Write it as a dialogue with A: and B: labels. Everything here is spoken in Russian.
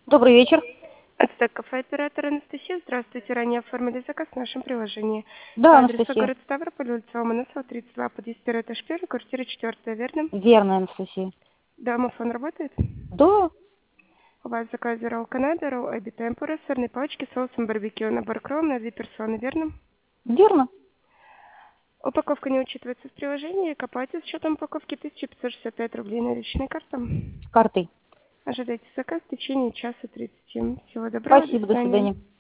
A: Добрый вечер.
B: Ацтек кафе, оператор Анастасия. Здравствуйте. Ранее оформили заказ в нашем приложении.
A: Да,
B: По адресу
A: Анастасия.
B: город Ставрополь, улица Ломоносова, 32, подъезд 1, этаж 1, квартира 4, верно?
A: Верно, Анастасия.
B: Домофон работает?
A: Да,
B: У вас в заказе ролл Канада, ролл Эбби Темпура, сырные палочки, соусом барбекю, набор кром на 2 персоны, верно?
A: верно.
B: Упаковка не учитывается в приложении. К оплате с счетом упаковки 1565 рублей наличной картой.
A: С картой.
B: Ожидайте заказ в течение часа 30. Всего доброго, до
A: Спасибо, до
B: свидания.
A: свидания.